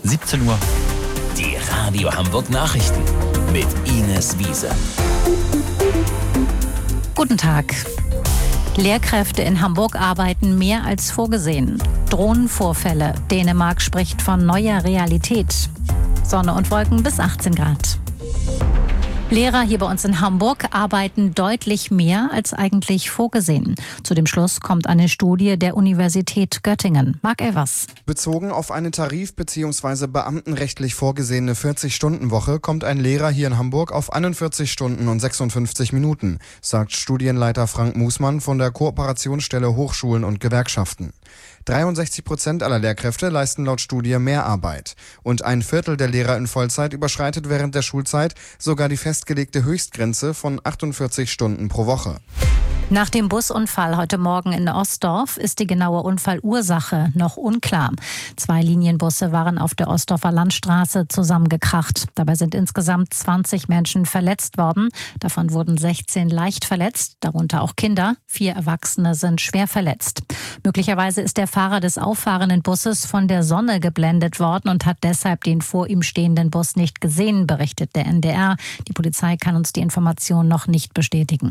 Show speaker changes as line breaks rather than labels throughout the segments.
17 Uhr. Die Radio Hamburg Nachrichten mit Ines Wiese.
Guten Tag. Lehrkräfte in Hamburg arbeiten mehr als vorgesehen. Drohnenvorfälle. Dänemark spricht von neuer Realität. Sonne und Wolken bis 18 Grad. Lehrer hier bei uns in Hamburg arbeiten deutlich mehr als eigentlich vorgesehen. Zu dem Schluss kommt eine Studie der Universität Göttingen. Marc Elvers.
Bezogen auf eine tarif- bzw. beamtenrechtlich vorgesehene 40-Stunden-Woche kommt ein Lehrer hier in Hamburg auf 41 Stunden und 56 Minuten, sagt Studienleiter Frank Musmann von der Kooperationsstelle Hochschulen und Gewerkschaften. 63% aller Lehrkräfte leisten laut Studie mehr Arbeit. Und ein Viertel der Lehrer in Vollzeit überschreitet während der Schulzeit sogar die festgelegte Höchstgrenze von 48 Stunden pro Woche.
Nach dem Busunfall heute Morgen in Ostdorf ist die genaue Unfallursache noch unklar. 2 Linienbusse waren auf der Ostdorfer Landstraße zusammengekracht. Dabei sind insgesamt 20 Menschen verletzt worden. Davon wurden 16 leicht verletzt, darunter auch Kinder. 4 Erwachsene sind schwer verletzt. Möglicherweise ist der Fahrer des auffahrenden Busses von der Sonne geblendet worden und hat deshalb den vor ihm stehenden Bus nicht gesehen, berichtet der NDR. Die Polizei kann uns die Information noch nicht bestätigen.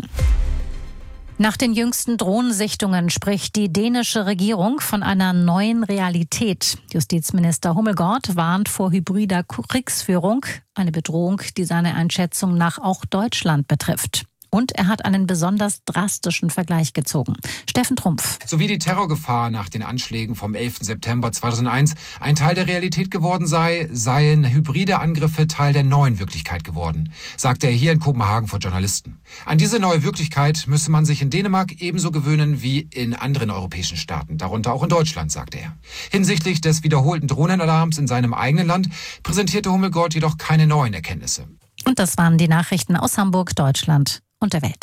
Nach den jüngsten Drohnensichtungen spricht die dänische Regierung von einer neuen Realität. Justizminister Hummelgaard warnt vor hybrider Kriegsführung, eine Bedrohung, die seiner Einschätzung nach auch Deutschland betrifft. Und er hat einen besonders drastischen Vergleich gezogen. Steffen Trumpf.
Sowie die Terrorgefahr nach den Anschlägen vom 11. September 2001 ein Teil der Realität geworden sei, seien hybride Angriffe Teil der neuen Wirklichkeit geworden, sagte er hier in Kopenhagen vor Journalisten. An diese neue Wirklichkeit müsse man sich in Dänemark ebenso gewöhnen wie in anderen europäischen Staaten, darunter auch in Deutschland, sagte er. Hinsichtlich des wiederholten Drohnenalarms in seinem eigenen Land präsentierte Hummelgaard jedoch keine neuen Erkenntnisse.
Und das waren die Nachrichten aus Hamburg, Deutschland und der Welt.